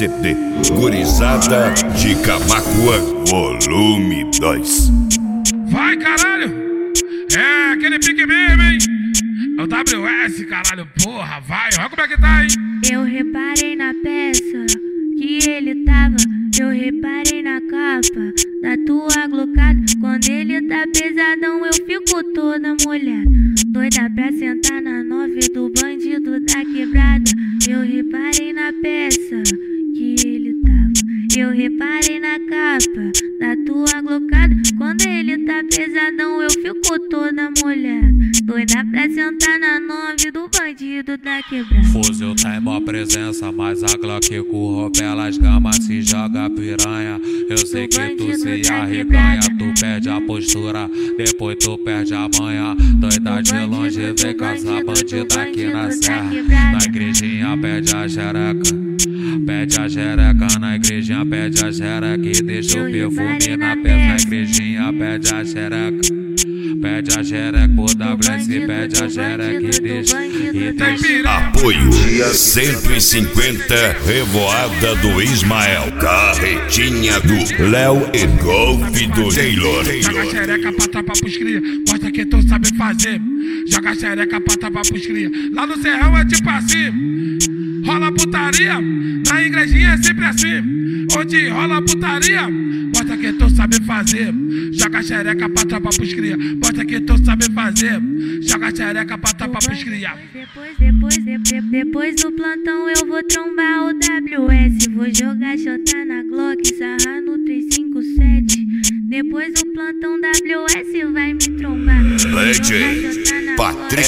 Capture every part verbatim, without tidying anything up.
C D Gurizada de Camaquã, volume dois. Vai, caralho! É, aquele pique mesmo, hein? É o W S, caralho, porra, vai, olha como é que tá, hein? Eu reparei na peça que ele tava, eu reparei na capa da tua glocada. Quando ele tá pesadão eu fico toda molhada, doida pra sentar na nove do bandido da quebrada. Eu reparei na peça que ele tava, eu reparei na capa da tua glocada. Quando ele tá pesadão eu fico toda molhada, doida pra sentar na nove do bandido da quebrada. Fuzil tá em mó presença, mas a Glock curro pelas gamas se joga piranha. Eu sei que tu se arreganha, tu perde a postura, depois tu perde a manha. Doida de longe vem caçar bandida aqui na serra. Na igrejinha pede a xereca, pede a xereca na igrejinha, pede a xereca e deixa o perfume na pés. Na igrejinha pede a xereca, pede a xereca por W S, pede a xereca e deixa, e deixa. Apoio cento e cinquenta Revoada do Ismael, Carretinha do Léo e Golpe do Taylor. Joga a xereca pra trapar pros cria, mostra que tu sabe fazer. Joga a xereca pra trapar pros cria, lá no serrão é tipo assim. Rola putaria, na igrejinha é sempre assim. Onde rola putaria, mostra que tu sabe fazer. Joga a xereca pra trapar pros cria, mostra que tu sabe fazer. Joga a xereca pra trapar pros cria. Depois, depois, depois, depois do plantão eu vou trombar o W S. Vou jogar J na Glock, sarrar no três cinco sete. Depois do plantão W S vai me trombar. Legend Patrick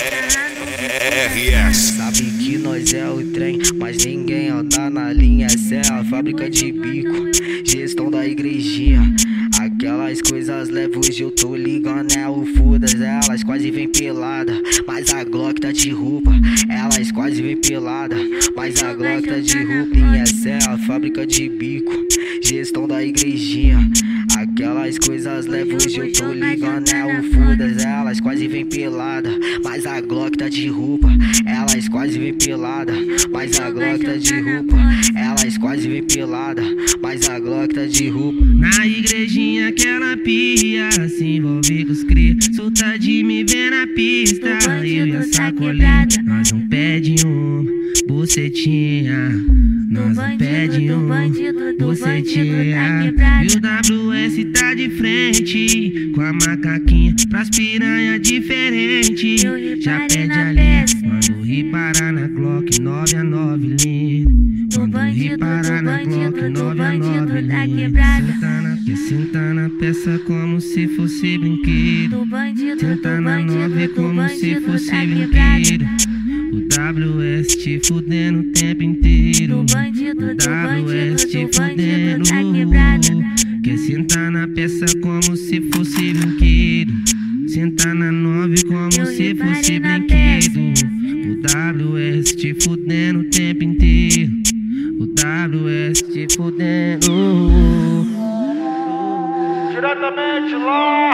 R S. Sabe que nós é o trem, mas ninguém anda na linha. Essa é a fábrica de bico, gestão da igrejinha. Aquelas coisas leves hoje eu tô ligando, é o foda-se. Elas quase vem pelada, mas a Glock tá de roupa. Elas quase vem pelada, mas a Glock tá de roupa. Essa é a fábrica de bico, gestão da igrejinha. Aquelas coisas leves hoje eu tô ligando, é o foda-se. Elas quase vem pelada, mas a Glock tá de roupa. Elas quase vem pelada, mas a Glock tá de roupa. Elas quase vem pelada, mas a Glock tá de roupa. Na igrejinha aquela pia se envolve com os cria, solta de me ver na pista. Eu e a sacolinha, nós não pede um bucetinha, nós não pede um bucetinha. E o W S tá de frente com a macaquinha pras piranha diferente. Já pede a linha quando reparar na Glock nove a nove linha. Quando reparar na Glock nove a nove linha. Senta na, senta na peça como se fosse brinquedo. Senta na nove como se fosse brinquedo. O W S te fudendo o tempo inteiro. O W S te fudendo. Quer sentar na peça como se fosse brinquedo. Sentar na nove como se fosse brinquedo. O W S te fudendo o tempo inteiro. O W S te fudendo. Diretamente lá